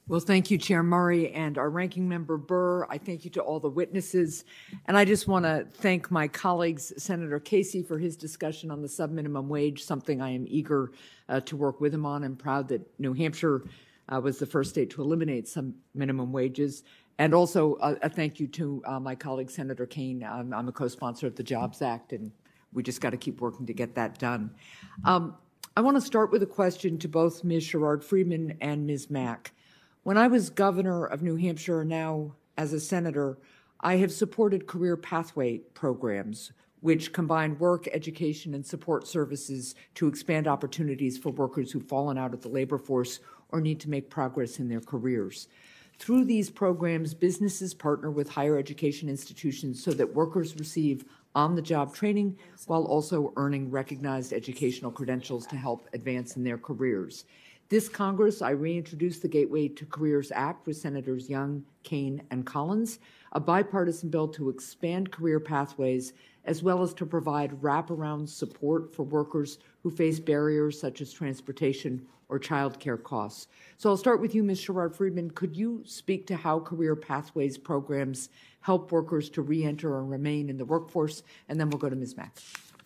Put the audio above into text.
Well, thank you, Chair Murray and our ranking member Burr. I thank you to all the witnesses. And I just want to thank my colleagues, Senator Casey, for his discussion on the subminimum wage, something I am eager to work with him on. I'm proud that New Hampshire was the first state to eliminate some minimum wages. And also a thank you to my colleague, Senator Kaine. I'm a co-sponsor of the Jobs Act, and we just got to keep working to get that done. I want to start with a question to both Ms. Sherrod-Friedman and Ms. Mack. When I was governor of New Hampshire, now as a senator, I have supported career pathway programs which combine work, education, and support services to expand opportunities for workers who've fallen out of the labor force or need to make progress in their careers. Through these programs, businesses partner with higher education institutions so that workers receive on-the-job training while also earning recognized educational credentials to help advance in their careers. This Congress, I reintroduced the Gateway to Careers Act with Senators Young, Kaine, and Collins, a bipartisan bill to expand career pathways as well as to provide wraparound support for workers who face barriers such as transportation or child care costs. So I'll start with you, Ms. Sherrod-Friedman. Could you speak to how career pathways programs help workers to re-enter and remain in the workforce? And then we'll go to Ms. Mack.